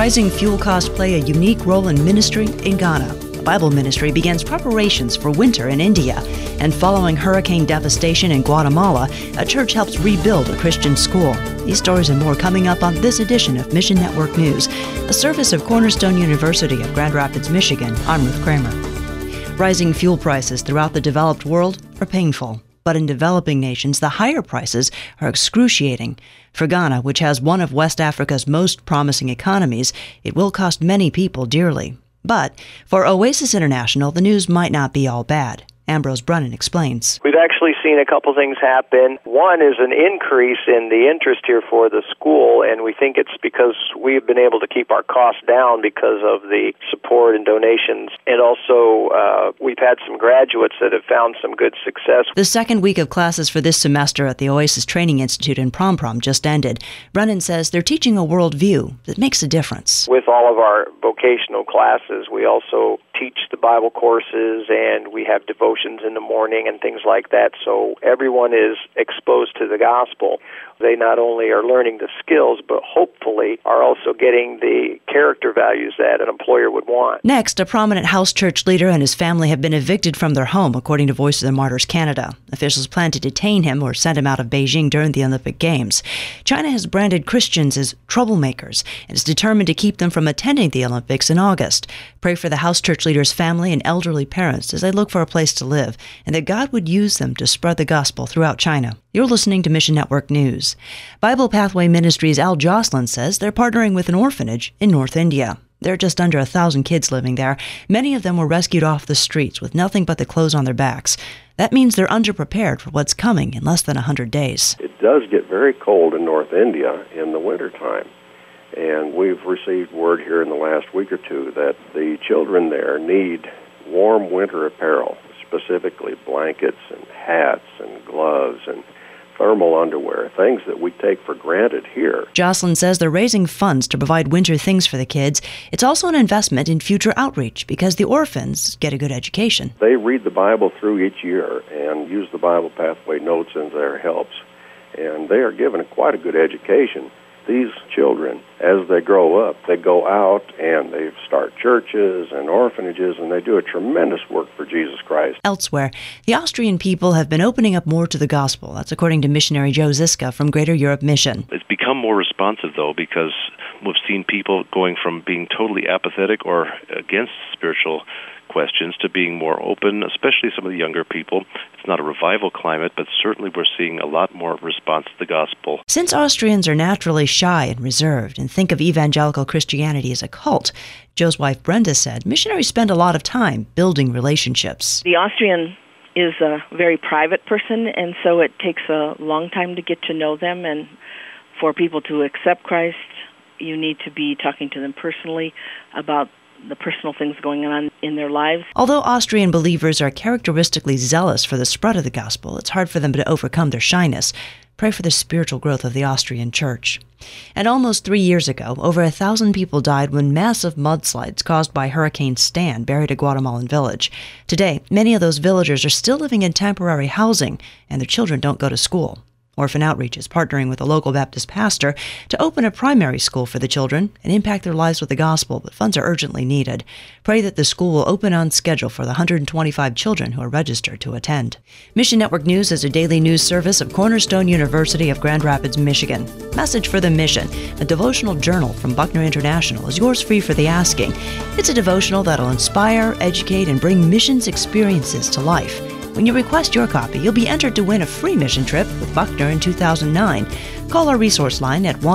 Rising fuel costs play a unique role in ministry in Ghana. A Bible ministry begins preparations for winter in India. And following hurricane devastation in Guatemala, a church helps rebuild a Christian school. These stories and more coming up on this edition of Mission Network News, a service of Cornerstone University of Grand Rapids, Michigan. I'm Ruth Kramer. Rising fuel prices throughout the developed world are painful. But in developing nations, the higher prices are excruciating. For Ghana, which has one of West Africa's most promising economies, it will cost many people dearly. But for Oasis International, the news might not be all bad. Ambrose Brennan explains. We've actually seen a couple things happen. One is an increase in the interest here for the school, and we think it's because we've been able to keep our costs down because of the support and donations. And also, we've had some graduates that have found some good success. The second week of classes for this semester at the Oasis Training Institute in Prom Prom just ended. Brennan says they're teaching a worldview that makes a difference. With all of our vocational classes, we also teach the Bible courses, and we have devotions in the morning and things like that. So everyone is exposed to the gospel. They not only are learning the skills, but hopefully are also getting the character values that an employer would want. Next, a prominent house church leader and his family have been evicted from their home, according to Voice of the Martyrs Canada. Officials plan to detain him or send him out of Beijing during the Olympic Games. China has branded Christians as troublemakers and is determined to keep them from attending the Olympics in August. Pray for the house church leader's family and elderly parents as they look for a place to live, and that God would use them to spread the gospel throughout China. You're listening to Mission Network News. Bible Pathway Ministries' Al Jocelyn says they're partnering with an orphanage in North India. There are just under 1,000 kids living there. Many of them were rescued off the streets with nothing but the clothes on their backs. That means they're underprepared for what's coming in less than 100 days. It does get very cold in North India in the wintertime. And we've received word here in the last week or two that the children there need warm winter apparel, specifically blankets and hats and gloves and thermal underwear, things that we take for granted here. Jocelyn says they're raising funds to provide winter things for the kids. It's also an investment in future outreach because the orphans get a good education. They read the Bible through each year and use the Bible Pathway notes in their helps, and they are given quite a good education. These children, as they grow up, they go out and they start churches and orphanages, and they do a tremendous work for Jesus Christ. Elsewhere, the Austrian people have been opening up more to the gospel. That's according to missionary Joe Ziska from Greater Europe Mission. It's become more responsive, though, because we've seen people going from being totally apathetic or against spiritual questions to being more open, especially some of the younger people. It's not a revival climate, but certainly we're seeing a lot more response to the gospel. Since Austrians are naturally shy and reserved and think of evangelical Christianity as a cult, Joe's wife Brenda said missionaries spend a lot of time building relationships. The Austrian is a very private person, and so it takes a long time to get to know them, and for people to accept Christ, you need to be talking to them personally about the personal things going on in their lives. Although Austrian believers are characteristically zealous for the spread of the gospel, it's hard for them to overcome their shyness. Pray for the spiritual growth of the Austrian church. And almost 3 years ago, over 1,000 people died when massive mudslides caused by Hurricane Stan buried a Guatemalan village. Today, many of those villagers are still living in temporary housing, and their children don't go to school. Orphan Outreach is partnering with a local Baptist pastor to open a primary school for the children and impact their lives with the gospel, but funds are urgently needed. Pray that the school will open on schedule for the 125 children who are registered to attend. Mission Network News is a daily news service of Cornerstone University of Grand Rapids, Michigan. Message for the Mission, a devotional journal from Buckner International, is yours free for the asking. It's a devotional that'll inspire, educate, and bring missions experiences to life. When you request your copy, you'll be entered to win a free mission trip with Buckner in 2009. Call our resource line at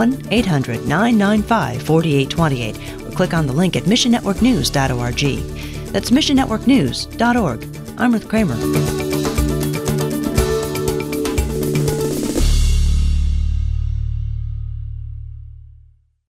1-800-995-4828 or click on the link at missionnetworknews.org. That's missionnetworknews.org. I'm Ruth Kramer.